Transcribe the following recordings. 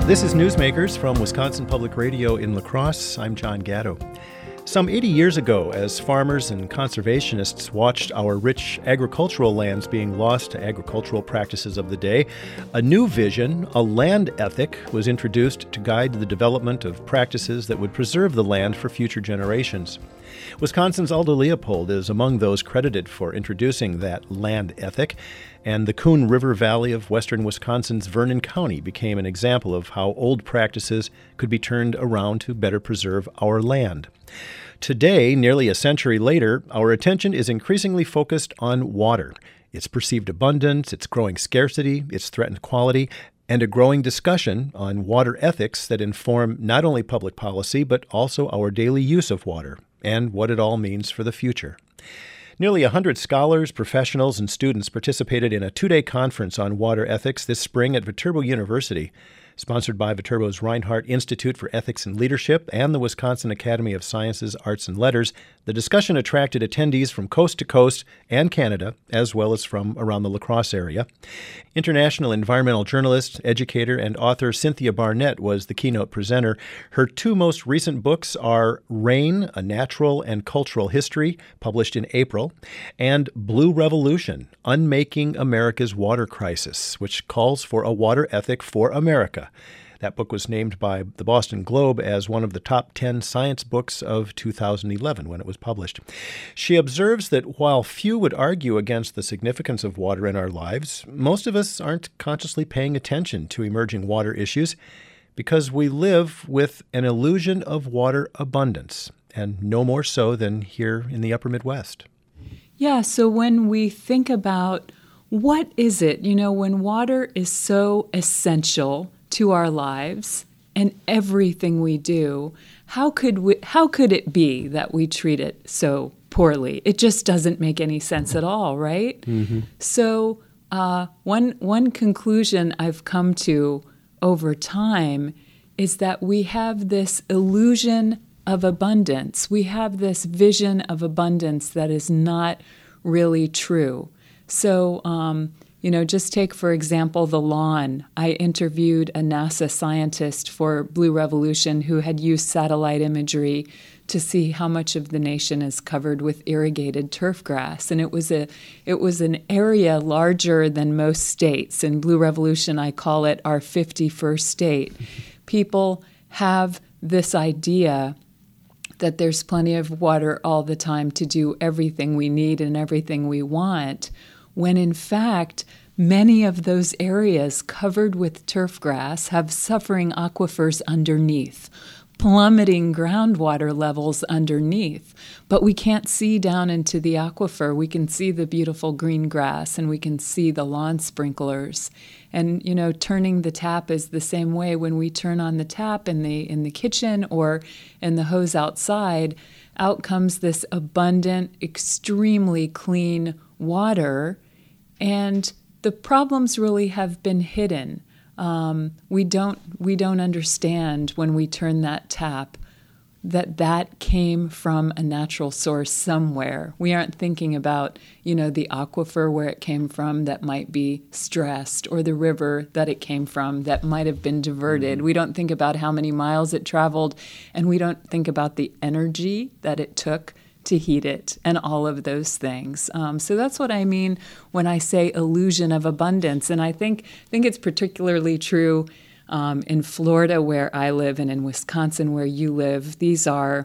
This is Newsmakers from Wisconsin Public Radio in La Crosse. I'm John Gatto. Some 80 years ago, as farmers and conservationists watched our rich agricultural lands being lost to agricultural practices of the day, a new vision, a land ethic, was introduced to guide the development of practices that would preserve the land for future generations. Wisconsin's Alda Leopold is among those credited for introducing that land ethic, and the Coon River Valley of western Wisconsin's Vernon County became an example of how old practices could be turned around to better preserve our land. Today, nearly a century later, our attention is increasingly focused on water, its perceived abundance, its growing scarcity, its threatened quality, and a growing discussion on water ethics that inform not only public policy but also our daily use of water and what it all means for the future. Nearly 100 scholars, professionals, and students participated in a two-day conference on water ethics this spring at Viterbo University, sponsored by Viterbo's Reinhardt Institute for Ethics and Leadership and the Wisconsin Academy of Sciences, Arts, and Letters. The discussion attracted attendees from coast to coast and Canada, as well as from around the La Crosse area. International environmental journalist, educator, and author Cynthia Barnett was the keynote presenter. Her two most recent books are Rain, A Natural and Cultural History, published in April, and Blue Revolution, Unmaking America's Water Crisis, which calls for a water ethic for America. That book was named by the Boston Globe as one of the top 10 science books of 2011 when it was published. She observes that while few would argue against the significance of water in our lives, most of us aren't consciously paying attention to emerging water issues because we live with an illusion of water abundance, and no more so than here in the upper Midwest. Yeah, so when we think about what is it, when water is so essential to our lives and everything we do, how could it be that we treat it so poorly? It just doesn't make any sense at all, right? Mm-hmm. So one conclusion I've come to over time is that we have this illusion of abundance. We have this vision of abundance that is not really true. So, just take, for example, the lawn. I interviewed a NASA scientist for Blue Revolution who had used satellite imagery to see how much of the nation is covered with irrigated turf grass. And it was an area larger than most states. In Blue Revolution, I call it our 51st state. People have this idea that there's plenty of water all the time to do everything we need and everything we want, when in fact, many of those areas covered with turf grass have suffering aquifers underneath, plummeting groundwater levels underneath. But we can't see down into the aquifer. We can see the beautiful green grass and we can see the lawn sprinklers. And, turning the tap is the same way. When we turn on the tap in the kitchen or in the hose outside, out comes this abundant, extremely clean water. And the problems really have been hidden. We don't understand when we turn that tap that came from a natural source somewhere. We aren't thinking about, the aquifer where it came from that might be stressed, or the river that it came from that might have been diverted. We don't think about how many miles it traveled, and we don't think about the energy that it took to heat it, and all of those things. So that's what I mean when I say illusion of abundance. And I think it's particularly true in Florida where I live and in Wisconsin where you live. These are,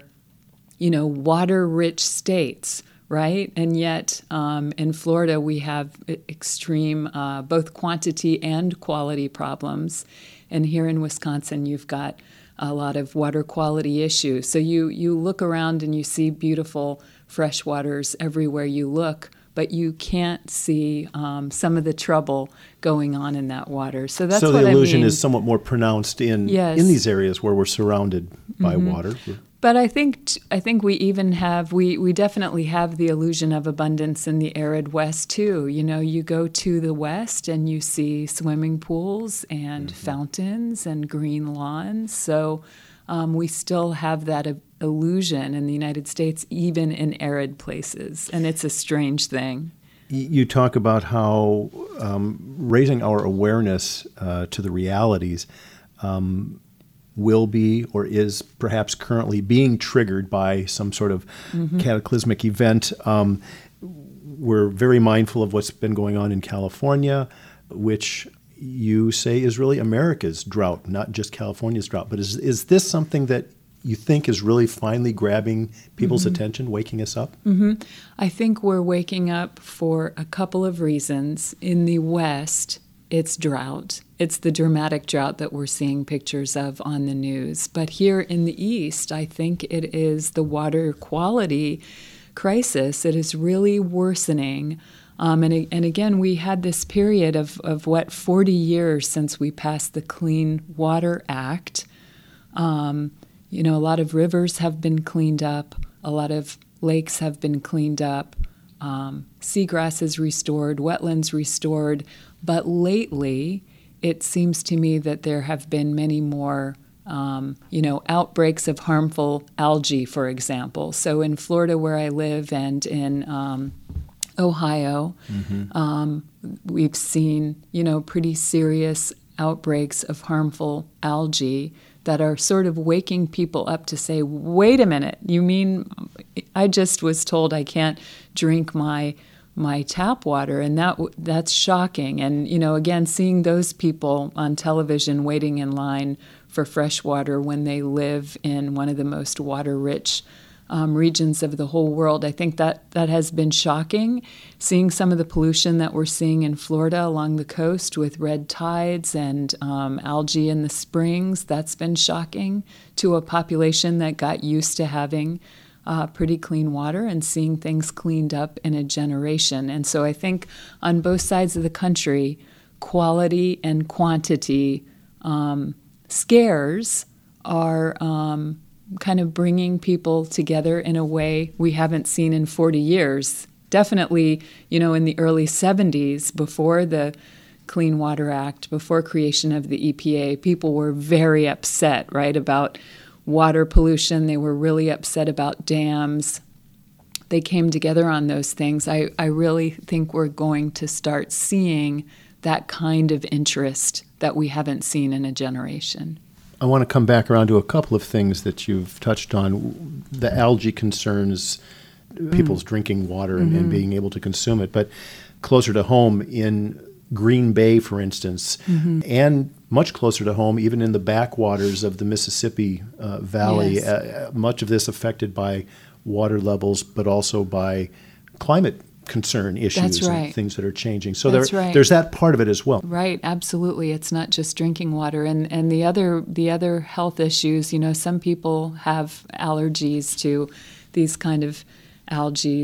water-rich states, right? And yet in Florida we have extreme both quantity and quality problems. And here in Wisconsin you've got a lot of water quality issues. So you look around and you see beautiful fresh waters everywhere you look, but you can't see some of the trouble going on in that water. So that's what I mean. So the illusion is somewhat more pronounced in these areas where we're surrounded by water. But I think we even have, we definitely have the illusion of abundance in the arid West too. You go to the West and you see swimming pools and fountains and green lawns. So we still have that illusion in the United States, even in arid places. And it's a strange thing. You talk about how raising our awareness to the realities will be or is perhaps currently being triggered by some sort of cataclysmic event. We're very mindful of what's been going on in California, which you say is really America's drought, not just California's drought. But is this something that you think is really finally grabbing people's attention, waking us up? I think we're waking up for a couple of reasons. In the West, it's drought. It's the dramatic drought that we're seeing pictures of on the news. But here in the East, I think it is the water quality crisis. It is really worsening. And again, we had this period of 40 years since we passed the Clean Water Act. A lot of rivers have been cleaned up. A lot of lakes have been cleaned up. Seagrass is restored, wetlands restored. But lately, it seems to me that there have been many more, outbreaks of harmful algae, for example. So in Florida, where I live, and in Ohio, we've seen, pretty serious outbreaks of harmful algae that are sort of waking people up to say, wait a minute, you mean I just was told I can't drink my tap water, and that's shocking. And, again, seeing those people on television waiting in line for fresh water when they live in one of the most water-rich regions of the whole world, I think that has been shocking. Seeing some of the pollution that we're seeing in Florida along the coast with red tides and algae in the springs, that's been shocking to a population that got used to having pretty clean water and seeing things cleaned up in a generation. And so I think on both sides of the country, quality and quantity scares are kind of bringing people together in a way we haven't seen in 40 years. Definitely, in the early 70s, before the Clean Water Act, before creation of the EPA, people were very upset, right, about water pollution. They were really upset about dams. They came together on those things. I really think we're going to start seeing that kind of interest that we haven't seen in a generation. I want to come back around to a couple of things that you've touched on, the algae concerns, people's drinking water and being able to consume it. But closer to home in Green Bay, for instance, and much closer to home, even in the backwaters of the Mississippi Valley, much of this affected by water levels, but also by climate concern issues and things that are changing. So there's that part of it as well. Right, absolutely. It's not just drinking water. And the other health issues, some people have allergies to these kind of algae,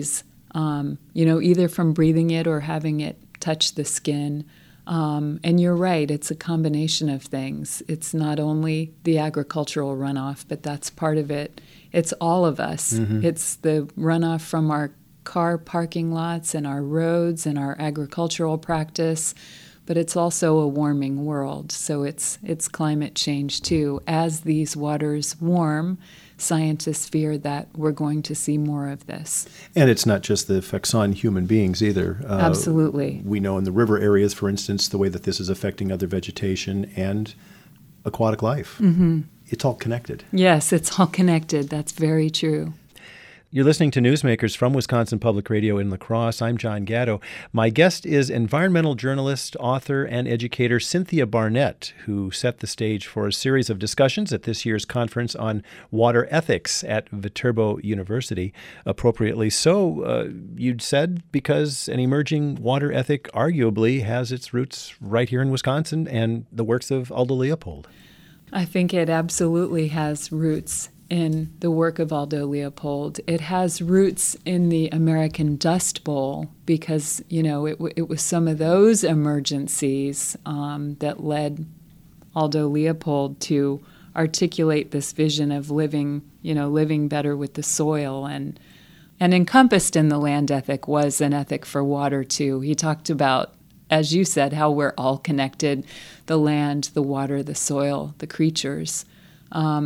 either from breathing it or having it touch the skin. And you're right, it's a combination of things. It's not only the agricultural runoff, but that's part of it. It's all of us. It's the runoff from our car parking lots and our roads and our agricultural practice, but it's also a warming world. So it's climate change too. As these waters warm, scientists fear that we're going to see more of this. And it's not just the effects on human beings either. Absolutely. We know in the river areas, for instance, the way that this is affecting other vegetation and aquatic life. It's all connected. Yes, it's all connected. That's very true. You're listening to Newsmakers from Wisconsin Public Radio in La Crosse. I'm John Gatto. My guest is environmental journalist, author, and educator Cynthia Barnett, who set the stage for a series of discussions at this year's conference on water ethics at Viterbo University. Appropriately so, you'd said, because an emerging water ethic arguably has its roots right here in Wisconsin and the works of Aldo Leopold. I think it absolutely has roots in the work of Aldo Leopold. It has roots in the American Dust Bowl because, it was some of those emergencies that led Aldo Leopold to articulate this vision of living better with the soil. And encompassed in the land ethic was an ethic for water, too. He talked about, as you said, how we're all connected, the land, the water, the soil, the creatures.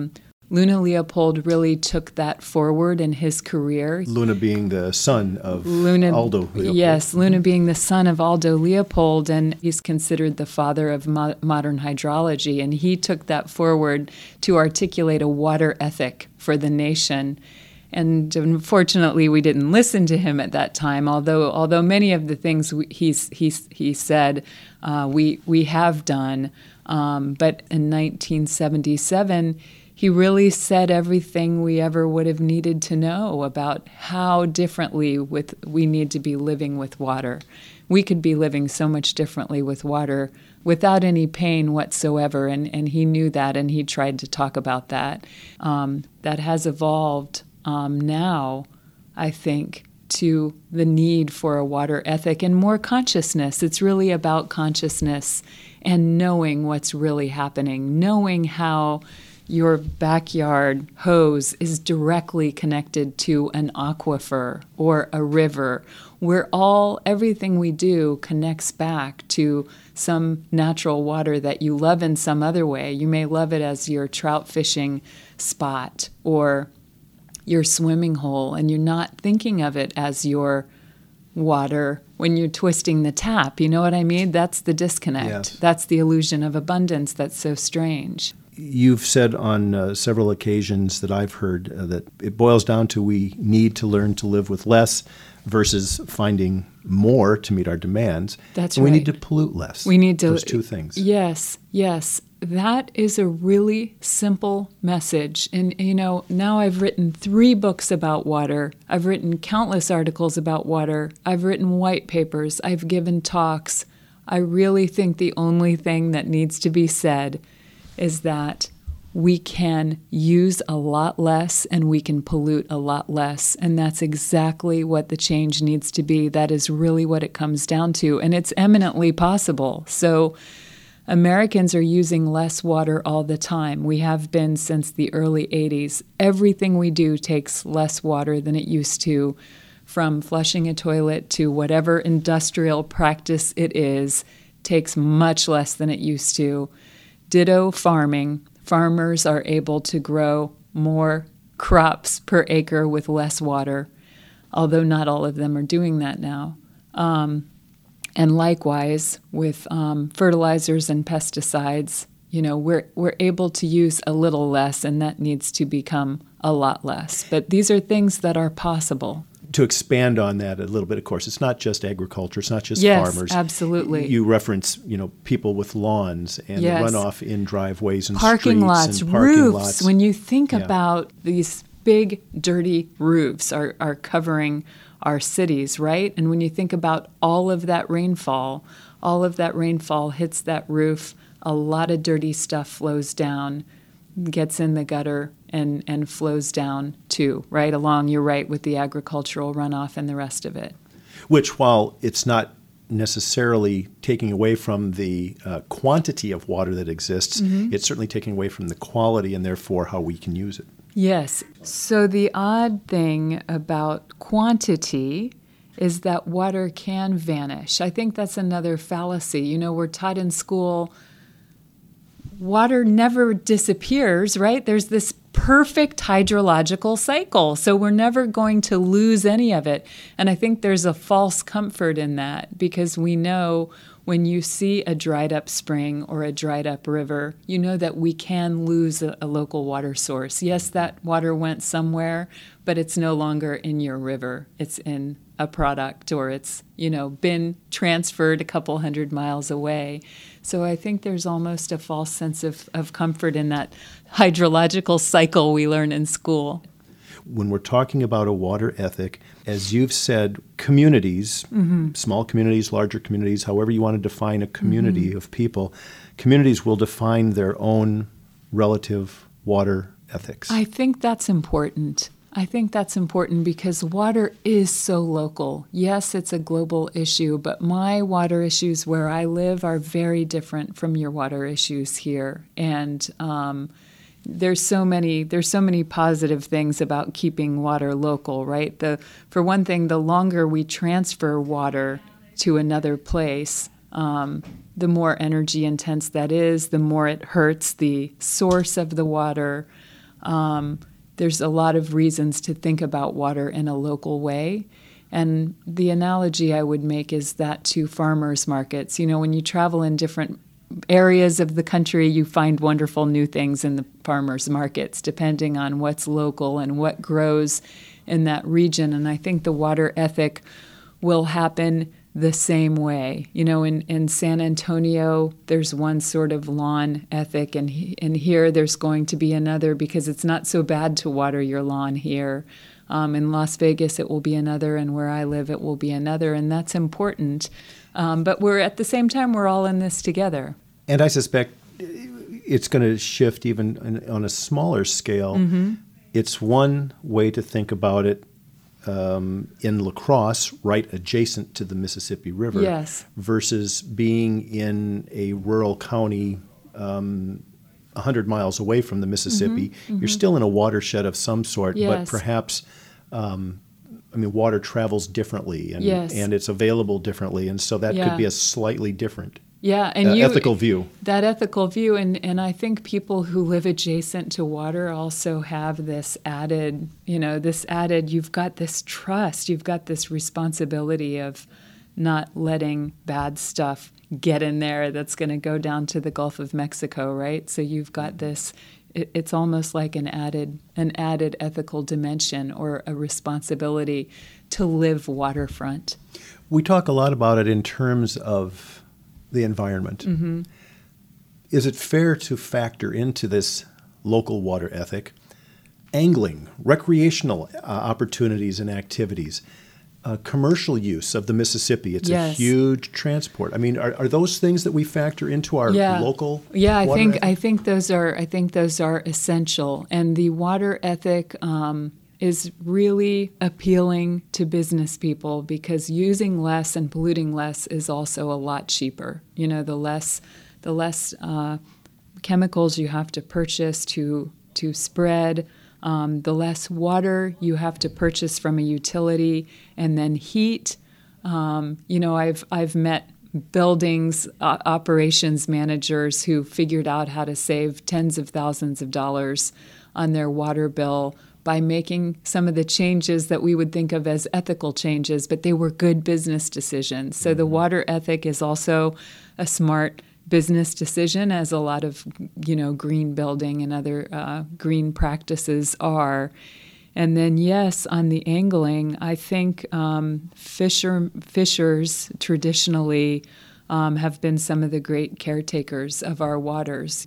Luna Leopold really took that forward in his career. Luna being the son of Aldo Leopold. Yes, Luna being the son of Aldo Leopold, and he's considered the father of modern hydrology. And he took that forward to articulate a water ethic for the nation. And unfortunately, we didn't listen to him at that time. Although many of the things he said, we have done. But in 1977, he really said everything we ever would have needed to know about how differently we need to be living with water. We could be living so much differently with water without any pain whatsoever, and he knew that, and he tried to talk about that. That has evolved now, I think, to the need for a water ethic and more consciousness. It's really about consciousness and knowing what's really happening, knowing how your backyard hose is directly connected to an aquifer or a river, where everything we do connects back to some natural water that you love in some other way. You may love it as your trout fishing spot or your swimming hole, and you're not thinking of it as your water when you're twisting the tap. You know what I mean? That's the disconnect. Yes. That's the illusion of abundance that's so strange. You've said on several occasions that I've heard that it boils down to we need to learn to live with less versus finding more to meet our demands. That's and right. We need to pollute less. We need to. Those two things. Yes. That is a really simple message. And, now I've written 3 books about water. I've written countless articles about water. I've written white papers. I've given talks. I really think the only thing that needs to be said is that we can use a lot less and we can pollute a lot less. And that's exactly what the change needs to be. That is really what it comes down to. And it's eminently possible. So Americans are using less water all the time. We have been since the early 80s. Everything we do takes less water than it used to, from flushing a toilet to whatever industrial practice it is, takes much less than it used to. Ditto farming. Farmers are able to grow more crops per acre with less water, although not all of them are doing that now. And likewise, with fertilizers and pesticides, we're able to use a little less, and that needs to become a lot less. But these are things that are possible. To expand on that a little bit, of course, it's not just agriculture, it's not just farmers. Yes, absolutely. You reference, people with lawns and Yes. the runoff in driveways and Parking streets lots, and parking roofs. lots. When you think about these big, dirty roofs are covering our cities, right? And when you think about all of that rainfall hits that roof, a lot of dirty stuff flows down, gets in the gutter, and flows down too, right along, you're right, with the agricultural runoff and the rest of it. Which, while it's not necessarily taking away from the quantity of water that exists, it's certainly taking away from the quality and therefore how we can use it. Yes. So the odd thing about quantity is that water can vanish. I think that's another fallacy. We're taught in school water never disappears, right? There's this perfect hydrological cycle, so we're never going to lose any of it. And I think there's a false comfort in that, because we know when you see a dried up spring or a dried up river, you know that we can lose a local water source. Yes, that water went somewhere, but it's no longer in your river. It's in a product, or it's, been transferred a couple 100 miles away. So I think there's almost a false sense of comfort in that hydrological cycle we learn in school. When we're talking about a water ethic, as you've said, communities, small communities, larger communities, however you want to define a community of people, communities will define their own relative water ethics. I think that's important. Because water is so local. Yes, it's a global issue, but my water issues where I live are very different from your water issues here. And there's so many positive things about keeping water local, right? For one thing, the longer we transfer water to another place, the more energy intense that is, the more it hurts the source of the water. There's a lot of reasons to think about water in a local way. And the analogy I would make is that to farmers markets. When you travel in different areas of the country, you find wonderful new things in the farmers markets, depending on what's local and what grows in that region. And I think the water ethic will happen the same way. In San Antonio, there's one sort of lawn ethic, and here there's going to be another, because it's not so bad to water your lawn here. In Las Vegas, it will be another, and where I live, it will be another, and that's important. But at the same time, we're all in this together. And I suspect it's going to shift even on a smaller scale. Mm-hmm. It's one way to think about it in La Crosse, right adjacent to the Mississippi River, yes, versus being in a rural county 100 miles away from the Mississippi. Mm-hmm. You're still in a watershed of some sort, yes, but perhaps water travels differently, and yes, and it's available differently, and so that could be a slightly different ethical view. That ethical view, and I think people who live adjacent to water also have this added, you've got this trust, you've got this responsibility of not letting bad stuff get in there that's going to go down to the Gulf of Mexico, right? So you've got this, it's almost like an added ethical dimension or a responsibility to live waterfront. We talk a lot about it in terms of the environment. Mm-hmm. Is it fair to factor into this local water ethic angling, recreational opportunities and activities, commercial use of the Mississippi? It's a huge transport. I mean, are those things that we factor into our local? Yeah, water ethic? I think those are essential, and the water ethic is really appealing to business people, because using less and polluting less is also a lot cheaper. The less chemicals you have to purchase to spread, the less water you have to purchase from a utility and then heat. I've met buildings operations managers who figured out how to save tens of thousands of dollars on their water bill by making some of the changes that we would think of as ethical changes, but they were good business decisions. So the water ethic is also a smart business decision, as a lot of, green building and other green practices are. And then, yes, on the angling, I think fishers traditionally have been some of the great caretakers of our waters.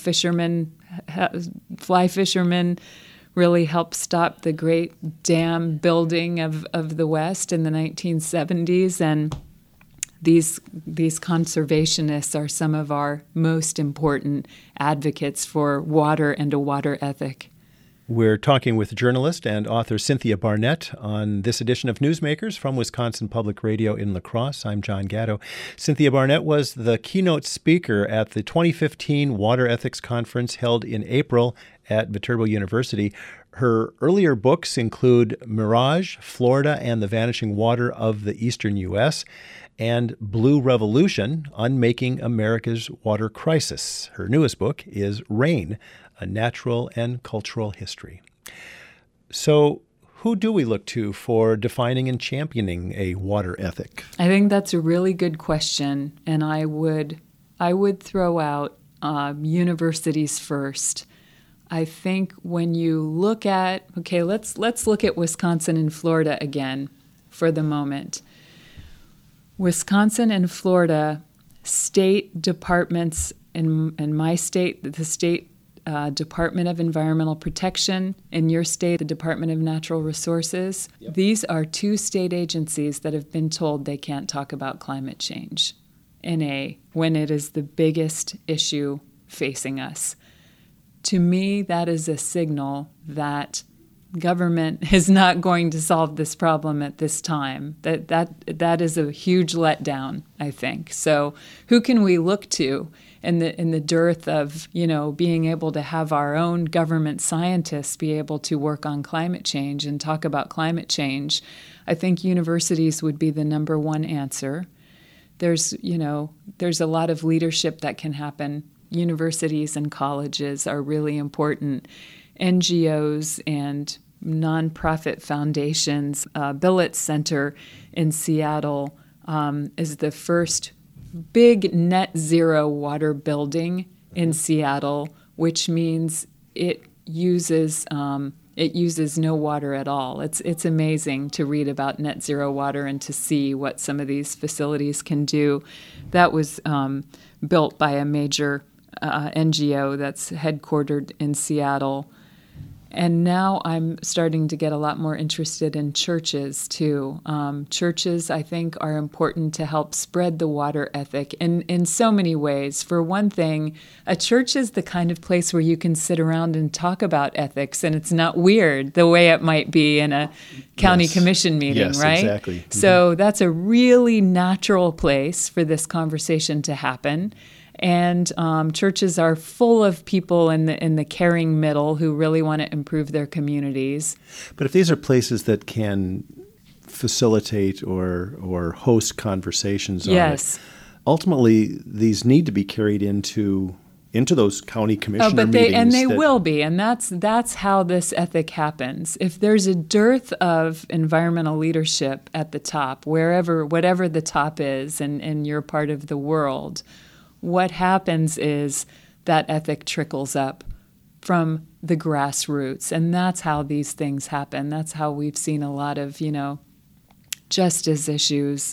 Fly fishermen really helped stop the great dam building of the West in the 1970s, and these conservationists are some of our most important advocates for water and a water ethic. We're talking with journalist and author Cynthia Barnett on this edition of Newsmakers from Wisconsin Public Radio in La Crosse. I'm John Gatto. Cynthia Barnett was the keynote speaker at the 2015 Water Ethics Conference held in April at Viterbo University. Her earlier books include Mirage, Florida and the Vanishing Water of the Eastern U.S., and Blue Revolution, Unmaking America's Water Crisis. Her newest book is Rain, A Natural and Cultural History. So who do we look to for defining and championing a water ethic? I think that's a really good question, and I would throw out universities first. I think when you look at, let's look at Wisconsin and Florida again for the moment. Wisconsin and Florida state departments, in my state, the state Department of Environmental Protection, in your state, the Department of Natural Resources. Yep. These are two state agencies that have been told they can't talk about climate change when it is the biggest issue facing us. To me, that is a signal that government is not going to solve this problem at this time. That is a huge letdown, I think. So who can we look to in the dearth of, being able to have our own government scientists be able to work on climate change and talk about climate change? I think universities would be the number one answer. There's a lot of leadership that can happen. Universities and colleges are really important. NGOs and nonprofit foundations. Billett Center in Seattle is the first big net zero water building in Seattle, which means it uses no water at all. It's amazing to read about net zero water and to see what some of these facilities can do. That was built by a major NGO that's headquartered in Seattle. And now I'm starting to get a lot more interested in churches, too. Churches, I think, are important to help spread the water ethic in so many ways. For one thing, a church is the kind of place where you can sit around and talk about ethics, and it's not weird the way it might be in a county commission meeting, right? Exactly. Mm-hmm. So that's a really natural place for this conversation to happen. And churches are full of people in the caring middle who really want to improve their communities. But if these are places that can facilitate or host conversations on it, ultimately these need to be carried into those county commissioner meetings. They will be, and that's how this ethic happens. If there's a dearth of environmental leadership at the top, whatever the top is in your part of the world, what happens is that ethic trickles up from the grassroots, and that's how these things happen. That's how we've seen a lot of, justice issues.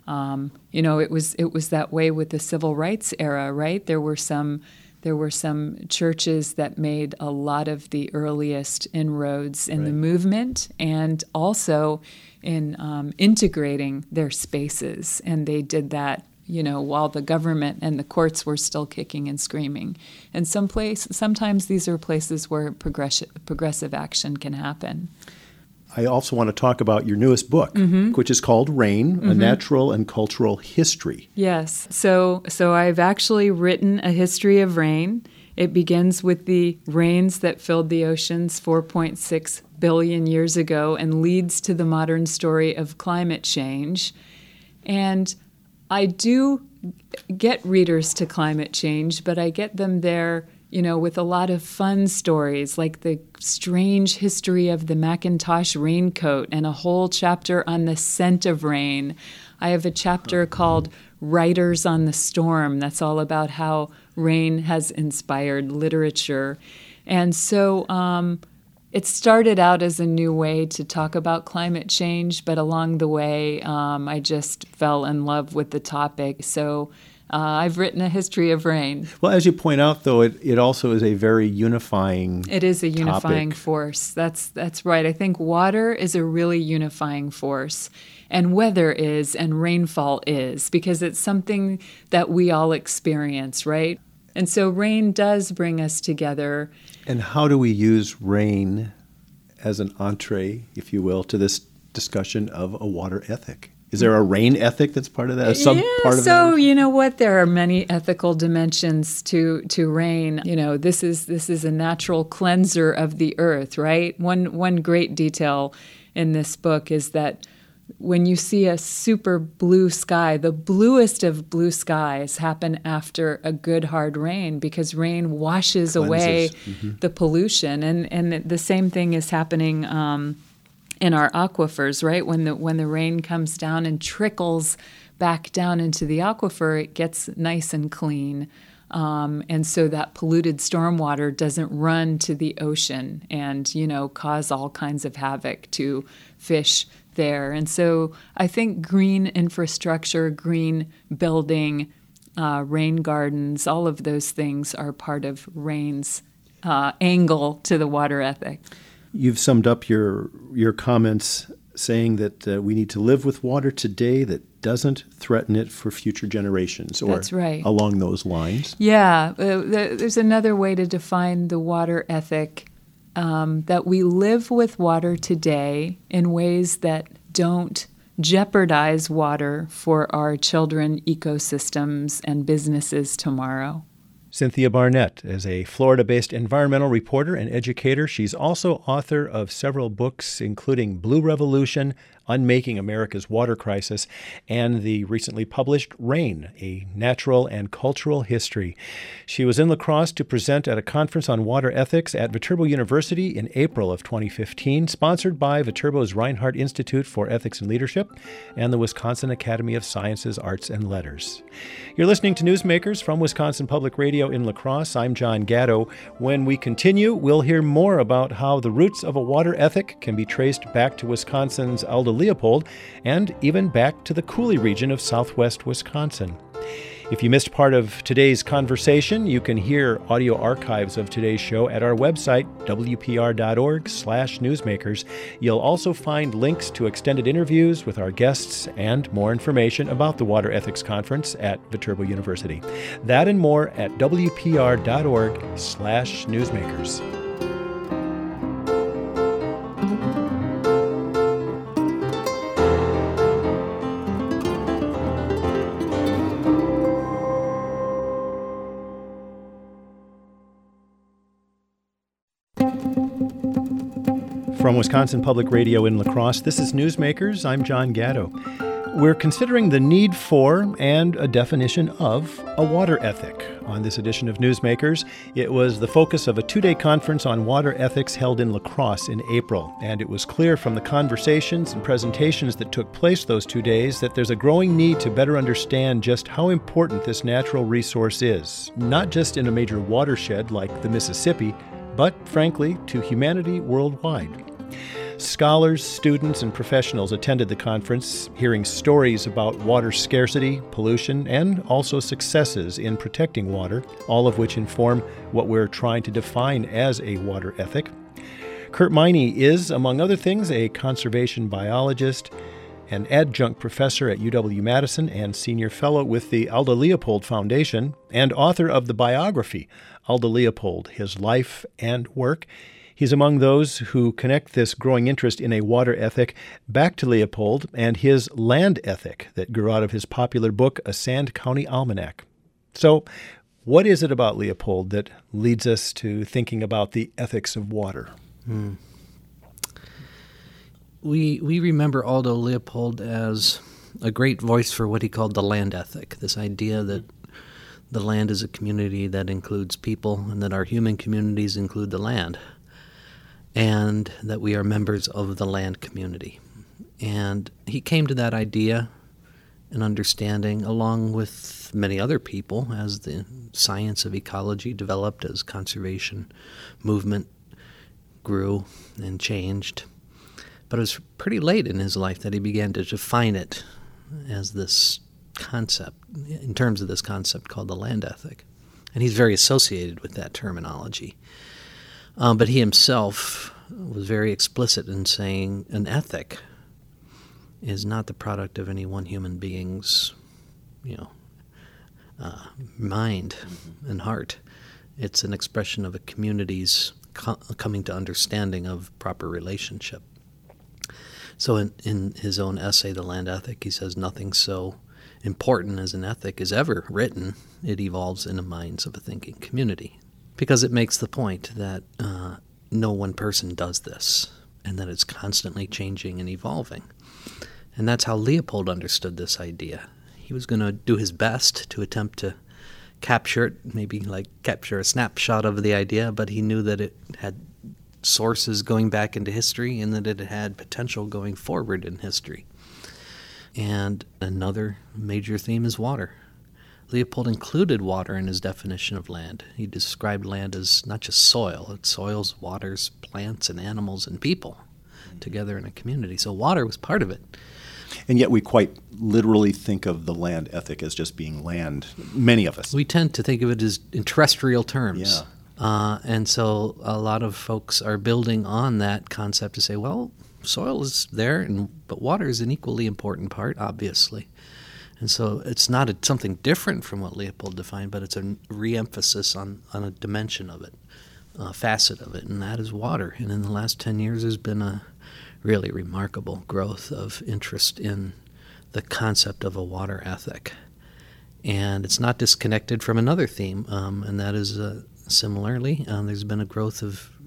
It was that way with the civil rights era, right? There were some churches that made a lot of the earliest inroads in the movement, and also in integrating their spaces, and they did that while the government and the courts were still kicking and screaming. And sometimes these are places where progressive action can happen. I also want to talk about your newest book, which is called Rain, A Natural and Cultural History. Yes. So I've actually written a history of rain. It begins with the rains that filled the oceans 4.6 billion years ago and leads to the modern story of climate change. And I do get readers to climate change, but I get them there, with a lot of fun stories, like the strange history of the Macintosh raincoat and a whole chapter on the scent of rain. I have a chapter called Writers on the Storm that's all about how rain has inspired literature. And so it started out as a new way to talk about climate change, but along the way, I just fell in love with the topic. So I've written a history of rain. Well, as you point out, though, it also is a very unifying It is a unifying force. That's right. I think water is a really unifying force, and weather is, and rainfall is, because it's something that we all experience, right? And so rain does bring us together. And how do we use rain as an entree, if you will, to this discussion of a water ethic? Is there a rain ethic that's part of that? You know what? There are many ethical dimensions to rain. This is a natural cleanser of the earth, right? One great detail in this book is that when you see a super blue sky, the bluest of blue skies happen after a good hard rain, because rain washes away the pollution. And the same thing is happening in our aquifers, right? When the rain comes down and trickles back down into the aquifer, it gets nice and clean. And so that polluted stormwater doesn't run to the ocean and, cause all kinds of havoc to fish there. And so I think green infrastructure, green building, rain gardens, all of those things are part of rain's angle to the water ethic. You've summed up your comments saying that we need to live with water today that doesn't threaten it for future generations, or That's right. along those lines. Yeah, there's another way to define the water ethic, that we live with water today in ways that don't jeopardize water for our children, ecosystems, and businesses tomorrow. Cynthia Barnett is a Florida-based environmental reporter and educator. She's also author of several books, including Blue Revolution, Unmaking America's Water Crisis, and the recently published Rain, A Natural and Cultural History. She was in La Crosse to present at a conference on water ethics at Viterbo University in April of 2015, sponsored by Viterbo's Reinhardt Institute for Ethics and Leadership and the Wisconsin Academy of Sciences, Arts, and Letters. You're listening to Newsmakers from Wisconsin Public Radio in La Crosse. I'm John Gatto. When we continue, we'll hear more about how the roots of a water ethic can be traced back to Wisconsin's Aldo Leopold and even back to the Coulee region of southwest Wisconsin. If you missed part of today's conversation, you can hear audio archives of today's show at our website, wpr.org/newsmakers. You'll also find links to extended interviews with our guests and more information about the Water Ethics Conference at Viterbo University. That and more at wpr.org/newsmakers. From Wisconsin Public Radio in La Crosse, this is Newsmakers. I'm John Gatto. We're considering the need for and a definition of a water ethic. On this edition of Newsmakers, it was the focus of a two-day conference on water ethics held in La Crosse in April. And it was clear from the conversations and presentations that took place those 2 days that there's a growing need to better understand just how important this natural resource is, not just in a major watershed like the Mississippi, but, frankly, to humanity worldwide. Scholars, students, and professionals attended the conference, hearing stories about water scarcity, pollution, and also successes in protecting water, all of which inform what we're trying to define as a water ethic. Kurt Meine is, among other things, a conservation biologist, an adjunct professor at UW-Madison and senior fellow with the Aldo Leopold Foundation, and author of the biography, Aldo Leopold, His Life and Work. He's among those who connect this growing interest in a water ethic back to Leopold and his land ethic that grew out of his popular book, A Sand County Almanac. So, what is it about Leopold that leads us to thinking about the ethics of water? We remember Aldo Leopold as a great voice for what he called the land ethic, this idea that the land is a community that includes people and that our human communities include the land, and that we are members of the land community. And he came to that idea and understanding along with many other people as the science of ecology developed, as conservation movement grew and changed. But it was pretty late in his life that he began to define it as this concept, in terms of this concept called the land ethic. And he's very associated with that terminology. But he himself was very explicit in saying an ethic is not the product of any one human being's, mind and heart. It's an expression of a community's coming to understanding of proper relationship. So in his own essay, The Land Ethic, he says nothing so important as an ethic is ever written. It evolves in the minds of a thinking community. Because it makes the point that no one person does this, and that it's constantly changing and evolving. And that's how Leopold understood this idea. He was going to do his best to attempt to capture it, maybe like capture a snapshot of the idea, but he knew that it had sources going back into history and that it had potential going forward in history. And another major theme is water. Leopold included water in his definition of land. He described land as not just soil, it's soils, waters, plants, and animals and people together in a community. So water was part of it. And yet we quite literally think of the land ethic as just being land, many of us. We tend to think of it as in terrestrial terms. Yeah. And so a lot of folks are building on that concept to say, well, soil is there, but water is an equally important part, obviously. And so it's not something different from what Leopold defined, but it's a re-emphasis on a dimension of it, a facet of it, and that is water. And in the last 10 years, there's been a really remarkable growth of interest in the concept of a water ethic. And it's not disconnected from another theme, and that is similarly, there's been a growth of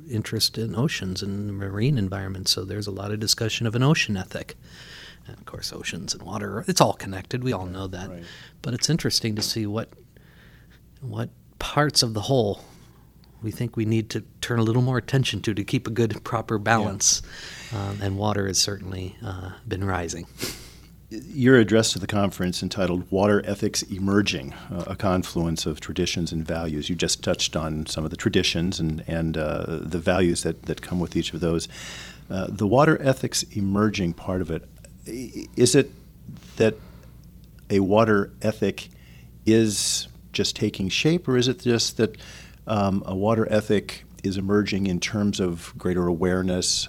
interest in oceans and marine environments. So there's a lot of discussion of an ocean ethic. And of course, oceans and water, it's all connected. We all know that. Right. But it's interesting to see what parts of the whole we think we need to turn a little more attention to keep a good, proper balance. Yeah. And water has certainly been rising. Your address to the conference entitled Water Ethics Emerging, a confluence of traditions and values. You just touched on some of the traditions and the values that come with each of those. The water ethics emerging part of it, is it that a water ethic is just taking shape, or is it just that a water ethic is emerging in terms of greater awareness,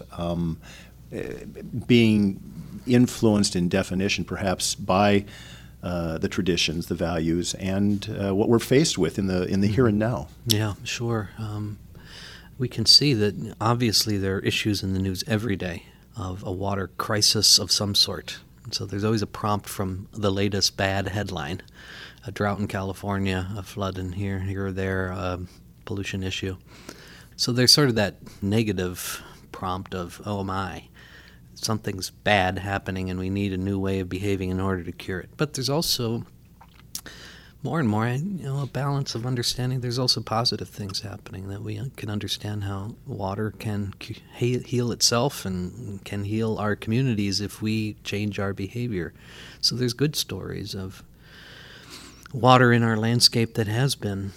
being influenced in definition perhaps by the traditions, the values, and what we're faced with in the here and now? Yeah, sure. We can see that obviously there are issues in the news every day of a water crisis of some sort. So there's always a prompt from the latest bad headline, a drought in California, a flood in here or there, a pollution issue. So there's sort of that negative prompt of, oh my, something's bad happening and we need a new way of behaving in order to cure it. But there's also more and more, a balance of understanding. There's also positive things happening, that we can understand how water can heal itself and can heal our communities if we change our behavior. So there's good stories of water in our landscape that has been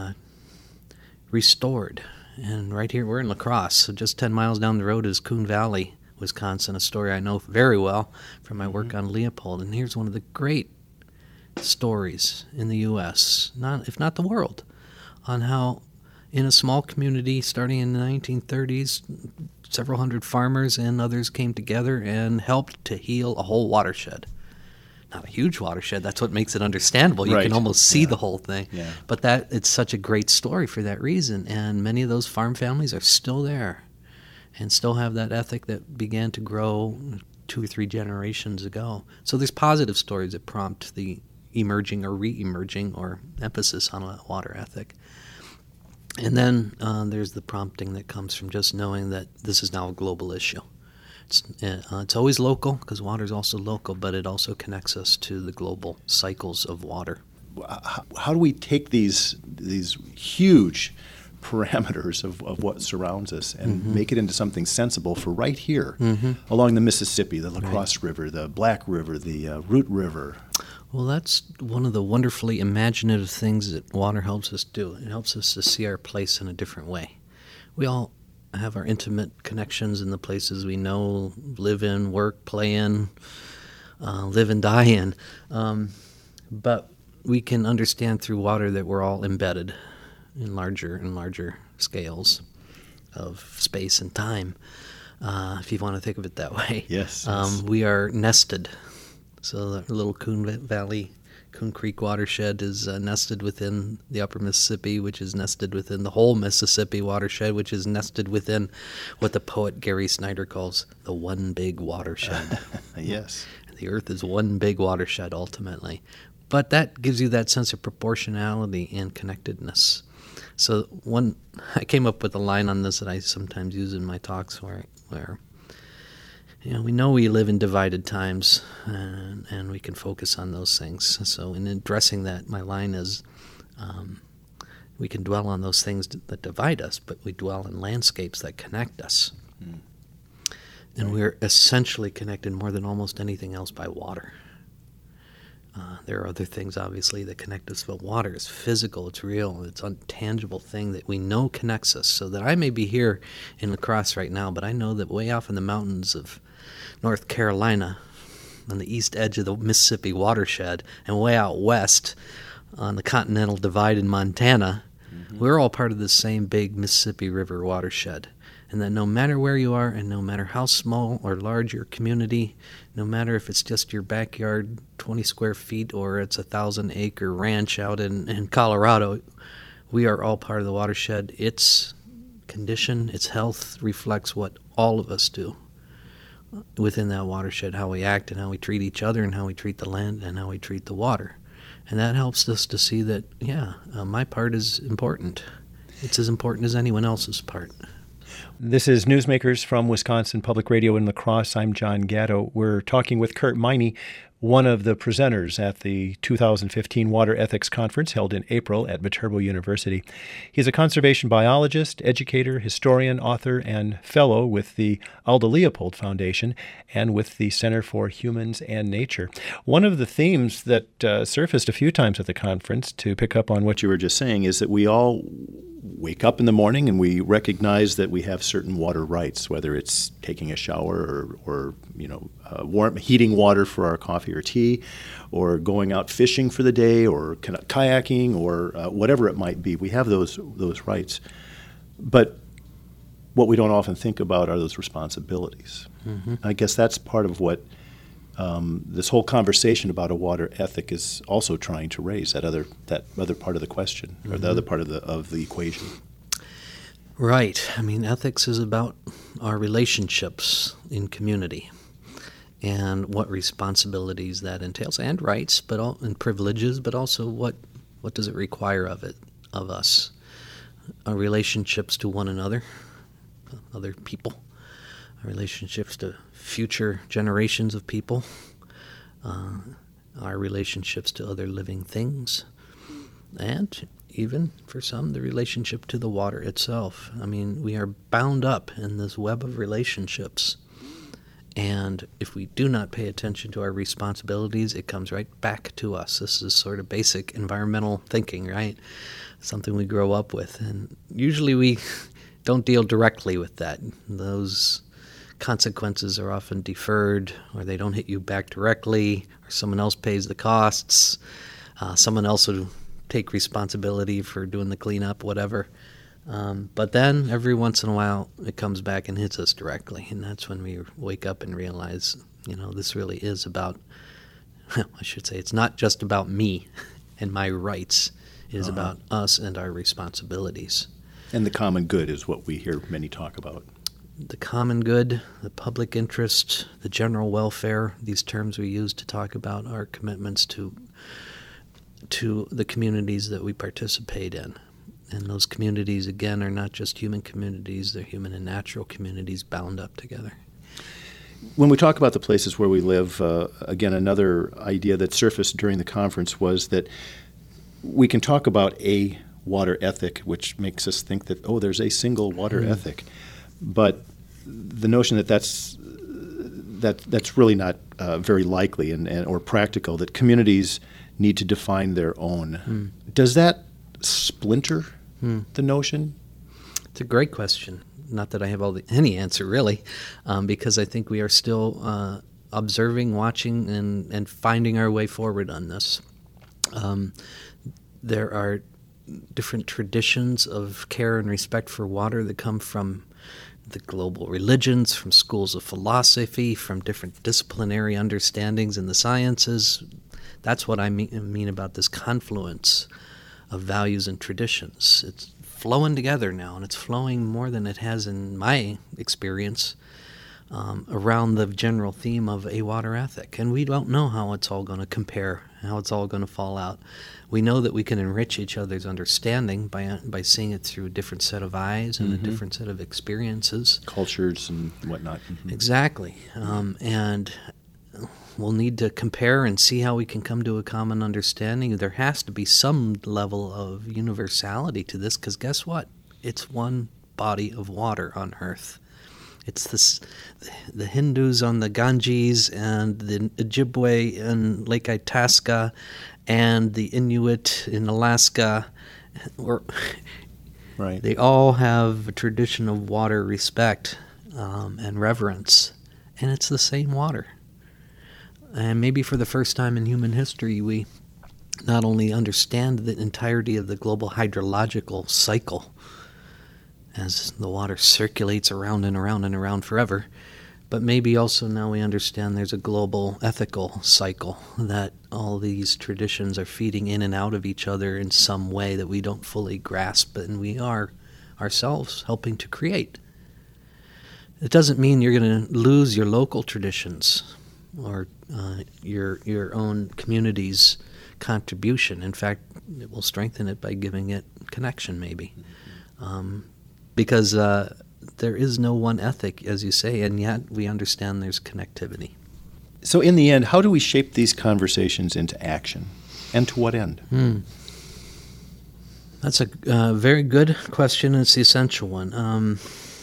restored. And right here, we're in La Crosse, so just 10 miles down the road is Coon Valley, Wisconsin, a story I know very well from my work on Leopold. And here's one of the great stories in the U.S., if not the world, on how in a small community starting in the 1930s, several hundred farmers and others came together and helped to heal a whole watershed. Not a huge watershed, that's what makes it understandable. You can almost see the whole thing. Yeah. But it's such a great story for that reason. And many of those farm families are still there and still have that ethic that began to grow 2 or 3 generations ago. So there's positive stories that prompt the emerging or re-emerging or emphasis on a water ethic. And then there's the prompting that comes from just knowing that this is now a global issue. It's always local, because water is also local, but it also connects us to the global cycles of water. How do we take these huge parameters of what surrounds us and make it into something sensible for right here along the Mississippi, the La Crosse River, the Black River, the Root River? Well, that's one of the wonderfully imaginative things that water helps us do. It helps us to see our place in a different way. We all have our intimate connections in the places we know, live in, work, play in, live and die in. But we can understand through water that we're all embedded in larger and larger scales of space and time, if you want to think of it that way. Yes. We are nested. So the little Coon Creek watershed is nested within the upper Mississippi, which is nested within the whole Mississippi watershed, which is nested within what the poet Gary Snyder calls the one big watershed. Yes. The earth is one big watershed ultimately. But that gives you that sense of proportionality and connectedness. So I came up with a line on this that I sometimes use in my talks where we know we live in divided times, and we can focus on those things. So in addressing that, my line is, we can dwell on those things that divide us, but we dwell in landscapes that connect us. And we're essentially connected more than almost anything else by water. There are other things, obviously, that connect us, but water is physical, it's real, it's an intangible thing that we know connects us. So that I may be here in La Crosse right now, but I know that way off in the mountains of North Carolina, on the east edge of the Mississippi watershed, and way out west on the Continental Divide in Montana, we're all part of the same big Mississippi River watershed. And that no matter where you are, and no matter how small or large your community, no matter if it's just your backyard, 20 square feet, or it's a 1,000-acre ranch out in Colorado, we are all part of the watershed. Its condition, its health reflects what all of us do within that watershed, how we act and how we treat each other and how we treat the land and how we treat the water. And that helps us to see that, my part is important. It's as important as anyone else's part. This is Newsmakers from Wisconsin Public Radio in La Crosse. I'm John Gatto. We're talking with Kurt Meine, one of the presenters at the 2015 Water Ethics Conference held in April at Viterbo University. He's a conservation biologist, educator, historian, author, and fellow with the Alda Leopold Foundation and with the Center for Humans and Nature. One of the themes that surfaced a few times at the conference, to pick up on what you were just saying, is that we all wake up in the morning and we recognize that we have certain water rights, whether it's taking a shower or warm heating water for our coffee or tea, or going out fishing for the day, or kayaking, or whatever it might be. We have those rights, but what we don't often think about are those responsibilities. Mm-hmm. I guess that's part of what this whole conversation about a water ethic is also trying to raise, that other part of the question, or mm-hmm. the other part of the equation. Right. I mean, ethics is about our relationships in community and what responsibilities that entails, and rights, and privileges, but also what does it require of us? Our relationships to one another, other people, our relationships to future generations of people, our relationships to other living things, and even, for some, the relationship to the water itself. I mean, we are bound up in this web of relationships, and if we do not pay attention to our responsibilities, it comes right back to us. This is sort of basic environmental thinking, right? Something we grow up with, and usually we don't deal directly with that. Those consequences are often deferred, or they don't hit you back directly, or someone else pays the costs. Someone else will take responsibility for doing the cleanup, whatever. But then every once in a while it comes back and hits us directly, and that's when we wake up and realize, this really is about, I should say, it's not just about me and my rights. It is about us and our responsibilities. And the common good is what we hear many talk about. The common good, the public interest, the general welfare, these terms we use to talk about our commitments to the communities that we participate in. And those communities, again, are not just human communities, they're human and natural communities bound up together. When we talk about the places where we live, again, another idea that surfaced during the conference was that we can talk about a water ethic, which makes us think that, there's a single water ethic. But the notion that's really not very likely or practical, that communities need to define their own. Does that splinter the notion? It's a great question. Not that I have any answer, really, because I think we are still observing, watching, and finding our way forward on this. There are different traditions of care and respect for water that come from the global religions, from schools of philosophy, from different disciplinary understandings in the sciences. That's what I mean about this confluence of values and traditions. It's flowing together now, and it's flowing more than it has in my experience around the general theme of a water ethic. And we don't know how it's all going to compare, how it's all going to fall out. We know that we can enrich each other's understanding by seeing it through a different set of eyes and a different set of experiences. Cultures and whatnot. Mm-hmm. Exactly. And we'll need to compare and see how we can come to a common understanding. There has to be some level of universality to this, because guess what? It's one body of water on Earth. It's the Hindus on the Ganges and the Ojibwe in Lake Itasca and the Inuit in Alaska. Right. They all have a tradition of water respect and reverence, and it's the same water. And maybe for the first time in human history, we not only understand the entirety of the global hydrological cycle, as the water circulates around and around and around forever, but maybe also now we understand there's a global ethical cycle, that all these traditions are feeding in and out of each other in some way that we don't fully grasp, and we are ourselves helping to create. It doesn't mean you're going to lose your local traditions or your own community's contribution. In fact, it will strengthen it by giving it connection, maybe. Because there is no one ethic, as you say, and yet we understand there's connectivity. So in the end, how do we shape these conversations into action? And to what end? That's a very good question, and it's the essential one.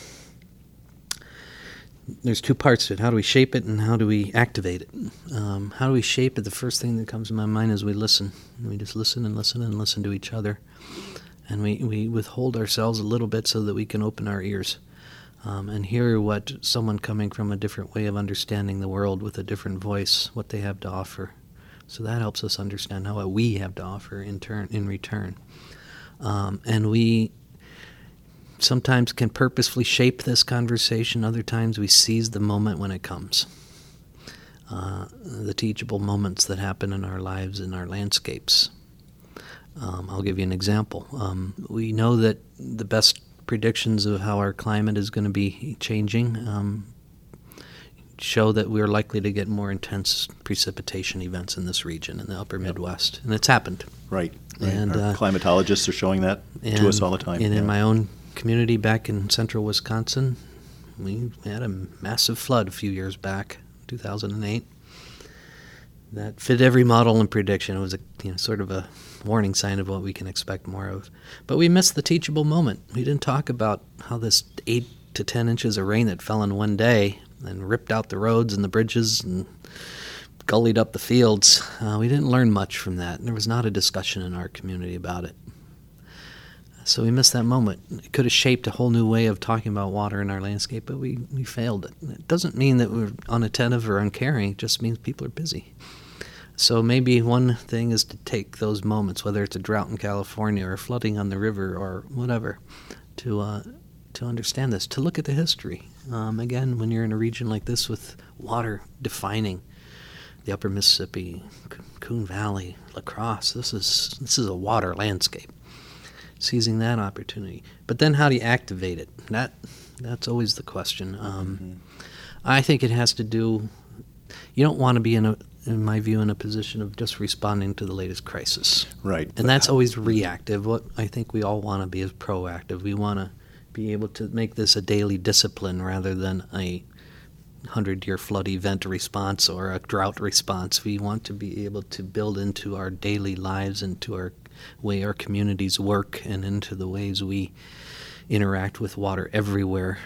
There's two parts to it. How do we shape it, and how do we activate it? How do we shape it? The first thing that comes to my mind is we listen. We just listen and listen and listen to each other. And we withhold ourselves a little bit so that we can open our ears and hear what someone coming from a different way of understanding the world with a different voice, what they have to offer. So that helps us understand what we have to offer in return. And we sometimes can purposefully shape this conversation. Other times we seize the moment when it comes. The teachable moments that happen in our lives, in our landscapes. I'll give you an example. We know that the best predictions of how our climate is going to be changing show that we're likely to get more intense precipitation events in this region, in the upper Midwest. And it's happened. Right. And our climatologists are showing that to us all the time. And in my own community back in central Wisconsin, we had a massive flood a few years back, 2008. That fit every model and prediction. It was sort of a warning sign of what we can expect more of. But we missed the teachable moment. We didn't talk about how this 8 to 10 inches of rain that fell in one day and ripped out the roads and the bridges and gullied up the fields. We didn't learn much from that. There was not a discussion in our community about it. So we missed that moment. It could have shaped a whole new way of talking about water in our landscape, but we failed it. It doesn't mean that we're unattentive or uncaring. It just means people are busy. So maybe one thing is to take those moments, whether it's a drought in California or flooding on the river or whatever, to understand this, to look at the history. Again, when you're in a region like this with water defining the upper Mississippi, Coon Valley, La Crosse, this is a water landscape. Seizing that opportunity. But then how do you activate it? That's always the question. I think it has to do, you don't want to be in my view, in a position of just responding to the latest crisis. Right. And that's always reactive. What I think we all want to be is proactive. We want to be able to make this a daily discipline rather than a 100-year flood event response or a drought response. We want to be able to build into our daily lives, into our way our communities work, and into the ways we interact with water everywhere,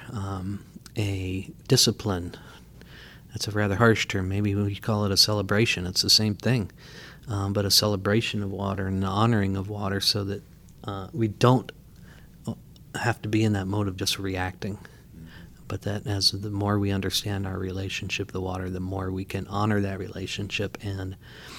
a discipline. That's a rather harsh term. Maybe we call it a celebration. It's the same thing, but a celebration of water and the honoring of water so that we don't have to be in that mode of just reacting, but that as the more we understand our relationship with the water, the more we can honor that relationship and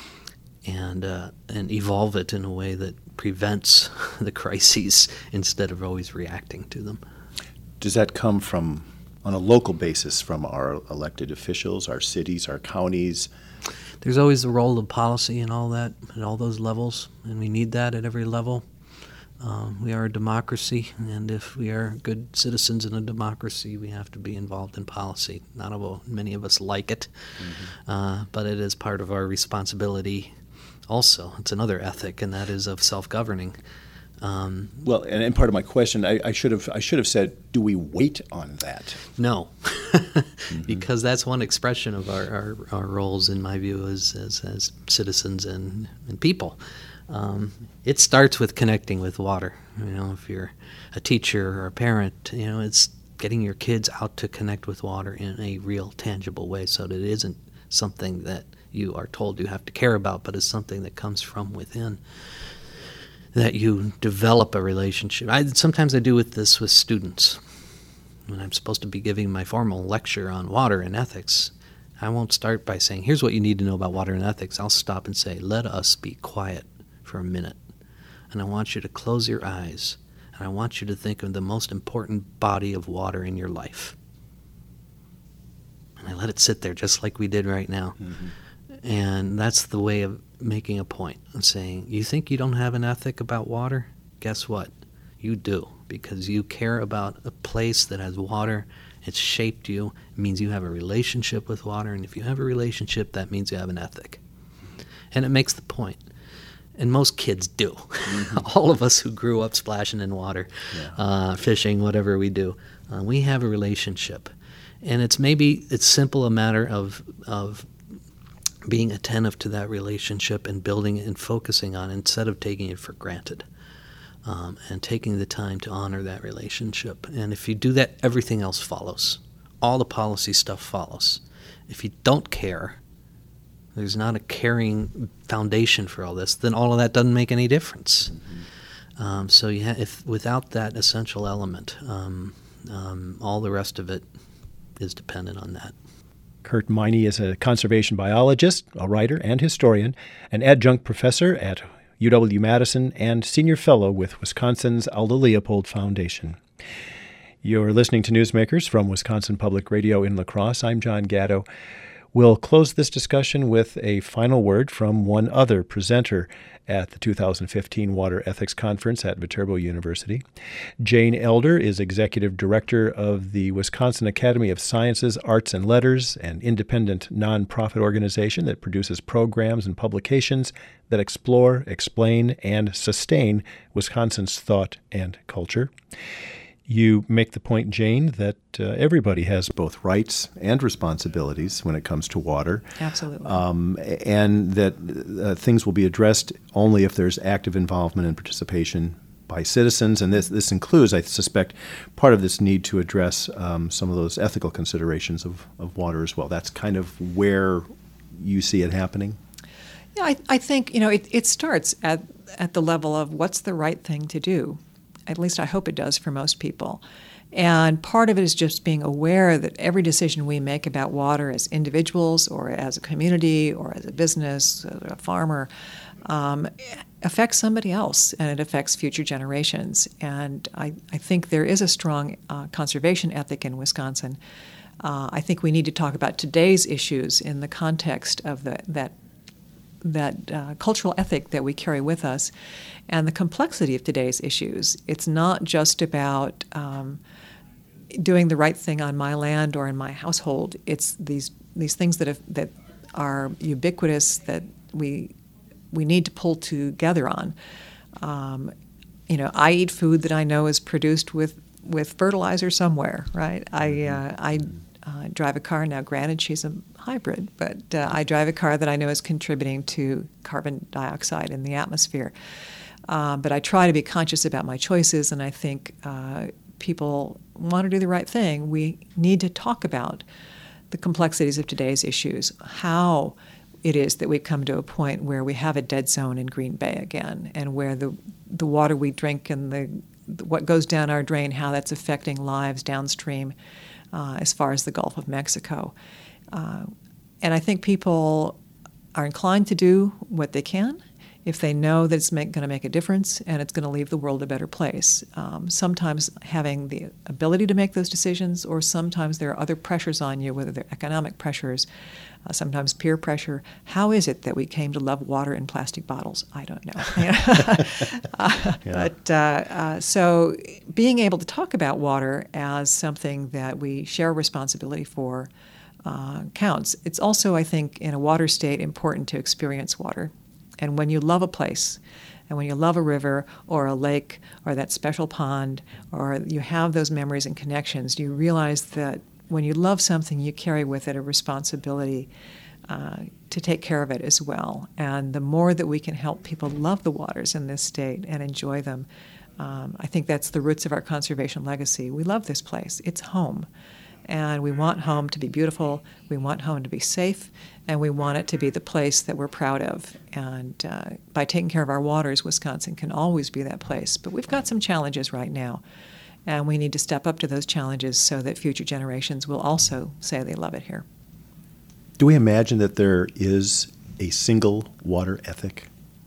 evolve it in a way that prevents the crises instead of always reacting to them. Does that come from, on a local basis, from our elected officials, our cities, our counties? There's always the role of policy and all that at all those levels, and we need that at every level. We are a democracy, and if we are good citizens in a democracy, we have to be involved in policy. Many of us like it, but it is part of our responsibility also. It's another ethic, and that is of self-governing. Well, and part of my question, I should have said, do we wait on that? No, because that's one expression of our roles, in my view, as citizens and people. It starts with connecting with water. If you're a teacher or a parent, it's getting your kids out to connect with water in a real, tangible way, so that it isn't something that you are told you have to care about, but it's something that comes from within, that you develop a relationship. Sometimes I do this with students. When I'm supposed to be giving my formal lecture on water and ethics, I won't start by saying, here's what you need to know about water and ethics. I'll stop and say, let us be quiet for a minute. And I want you to close your eyes, and I want you to think of the most important body of water in your life. And I let it sit there just like we did right now. And that's the way of making a point and saying, you think you don't have an ethic about water? Guess what? You do, because you care about a place that has water. It's shaped you. It means you have a relationship with water, and if you have a relationship, that means you have an ethic. And it makes the point. And most kids do. All of us who grew up splashing in water, fishing, whatever we do, we have a relationship. And it's simple a matter of being attentive to that relationship and building it and focusing on it instead of taking it for granted. And taking the time to honor that relationship. And if you do that, everything else follows. All the policy stuff follows. If you don't care, there's not a caring foundation for all this, then all of that doesn't make any difference. So if without that essential element, all the rest of it is dependent on that. Kurt Meine is a conservation biologist, a writer and historian, an adjunct professor at UW-Madison, and senior fellow with Wisconsin's Alda Leopold Foundation. You're listening to Newsmakers from Wisconsin Public Radio in La Crosse. I'm John Gatto. We'll close this discussion with a final word from one other presenter at the 2015 Water Ethics Conference at Viterbo University. Jane Elder is Executive Director of the Wisconsin Academy of Sciences, Arts, and Letters, an independent nonprofit organization that produces programs and publications that explore, explain, and sustain Wisconsin's thought and culture. You make the point, Jane, that everybody has both rights and responsibilities when it comes to water. Absolutely. And that things will be addressed only if there's active involvement and participation by citizens. And this includes, I suspect, part of this need to address some of those ethical considerations of water as well. That's kind of where you see it happening? Yeah, I think, it starts at the level of what's the right thing to do. At least I hope it does for most people. And part of it is just being aware that every decision we make about water as individuals or as a community or as a business, a farmer, affects somebody else, and it affects future generations. And I think there is a strong conservation ethic in Wisconsin. I think we need to talk about today's issues in the context of that cultural ethic that we carry with us and the complexity of today's issues. It's not just about doing the right thing on my land or in my household. It's these things that are ubiquitous that we need to pull together on. I eat food that I know is produced with fertilizer somewhere, right? I drive a car now. Granted, she's a hybrid, but I drive a car that I know is contributing to carbon dioxide in the atmosphere. But I try to be conscious about my choices, and I think people want to do the right thing. We need to talk about the complexities of today's issues, how it is that we've come to a point where we have a dead zone in Green Bay again, and where the water we drink and what goes down our drain, how that's affecting lives downstream as far as the Gulf of Mexico. And I think people are inclined to do what they can if they know that it's going to make a difference and it's going to leave the world a better place. Sometimes having the ability to make those decisions, or sometimes there are other pressures on you, whether they're economic pressures, sometimes peer pressure. How is it that we came to love water in plastic bottles? I don't know. So being able to talk about water as something that we share a responsibility for counts. It's also, I think, in a water state, important to experience water. And when you love a place, and when you love a river or a lake or that special pond, or you have those memories and connections, you realize that when you love something, you carry with it a responsibility to take care of it as well. And the more that we can help people love the waters in this state and enjoy them, I think that's the roots of our conservation legacy. We love this place. It's home. And we want home to be beautiful, we want home to be safe, and we want it to be the place that we're proud of. And by taking care of our waters, Wisconsin can always be that place. But we've got some challenges right now, and we need to step up to those challenges so that future generations will also say they love it here. Do we imagine that there is a single water ethic?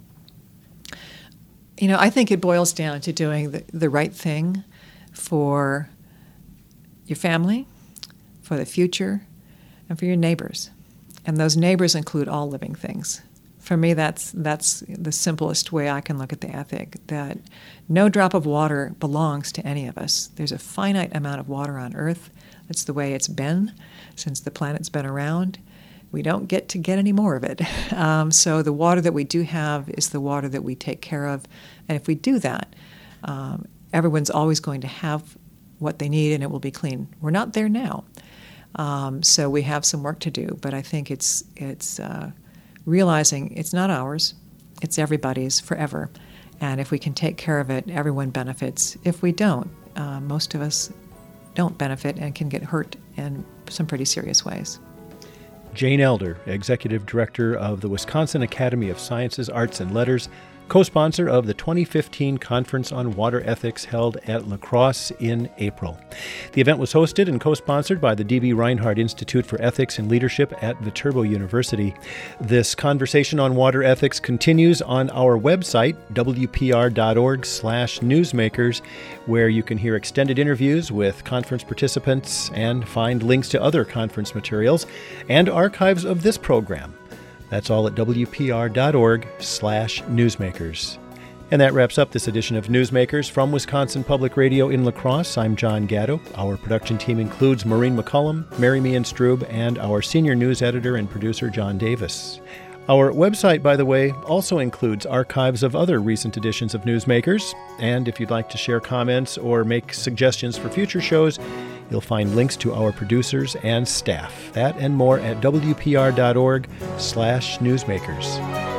I think it boils down to doing the right thing for your family, for the future, and for your neighbors. And those neighbors include all living things. For me, that's the simplest way I can look at the ethic, that no drop of water belongs to any of us. There's a finite amount of water on Earth. That's the way it's been since the planet's been around. we don't get to get any more of it. So the water that we do have is the water that we take care of. And if we do that, everyone's always going to have what they need and it will be clean. We're not there now. So we have some work to do. But I think it's realizing it's not ours, it's everybody's forever. And if we can take care of it, everyone benefits. If we don't, most of us don't benefit and can get hurt in some pretty serious ways. Jane Elder, Executive Director of the Wisconsin Academy of Sciences, Arts, and Letters, co-sponsor of the 2015 Conference on Water Ethics held at La Crosse in April. The event was hosted and co-sponsored by the D.B. Reinhardt Institute for Ethics and Leadership at Viterbo University. This conversation on water ethics continues on our website, wpr.org/newsmakers, where you can hear extended interviews with conference participants and find links to other conference materials and archives of this program. That's all at wpr.org/newsmakers. And that wraps up this edition of Newsmakers from Wisconsin Public Radio in La Crosse. I'm John Gatto. Our production team includes Maureen McCullum, Mary Meehan Strube, and our senior news editor and producer, John Davis. Our website, by the way, also includes archives of other recent editions of Newsmakers. And if you'd like to share comments or make suggestions for future shows, you'll find links to our producers and staff. That and more at wpr.org/newsmakers.